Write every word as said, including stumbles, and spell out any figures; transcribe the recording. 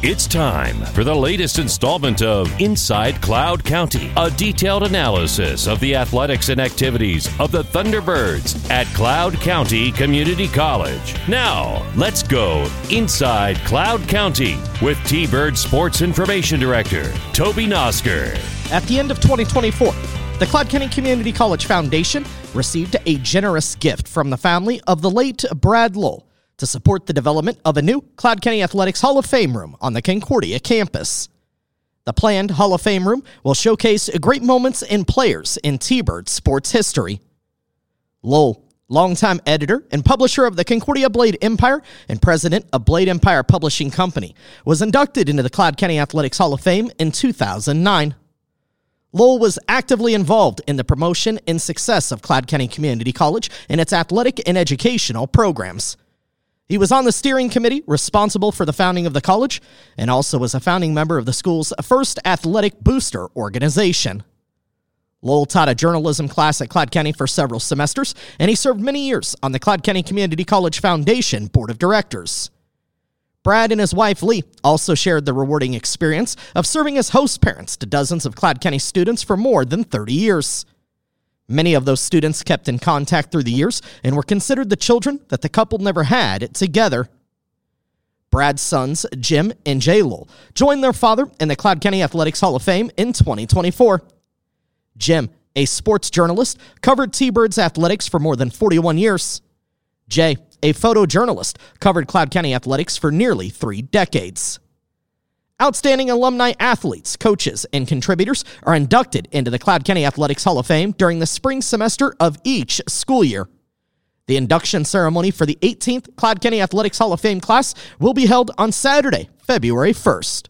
It's time for the latest installment of Inside Cloud County, a detailed analysis of the athletics and activities of the Thunderbirds at Cloud County Community College. Now, let's go Inside Cloud County with T-Bird Sports Information Director, Toby Nosker. At the end of twenty twenty-four, the Cloud County Community College Foundation received a generous gift from the family of the late Brad Lowell to support the development of a new Cloud County Athletics Hall of Fame room on the Concordia campus. The planned Hall of Fame room will showcase great moments and players in T-Bird sports history. Lowell, longtime editor and publisher of the Concordia Blade Empire and president of Blade Empire Publishing Company, was inducted into the Cloud County Athletics Hall of Fame in two thousand nine. Lowell was actively involved in the promotion and success of Cloud County Community College and its athletic and educational programs. He was on the steering committee responsible for the founding of the college and also was a founding member of the school's first athletic booster organization. Lowell taught a journalism class at Cloud County for several semesters, and he served many years on the Cloud County Community College Foundation Board of Directors. Brad and his wife, Lee, also shared the rewarding experience of serving as host parents to dozens of Cloud County students for more than thirty years. Many of those students kept in contact through the years and were considered the children that the couple never had together. Brad's sons, Jim and Jay Lowell, joined their father in the Cloud County Athletics Hall of Fame in twenty twenty-four. Jim, a sports journalist, covered T-Birds athletics for more than forty-one years. Jay, a photojournalist, covered Cloud County athletics for nearly three decades. Outstanding alumni athletes, coaches, and contributors are inducted into the Cloud County Athletics Hall of Fame during the spring semester of each school year. The induction ceremony for the eighteenth Cloud County Athletics Hall of Fame class will be held on Saturday, February first.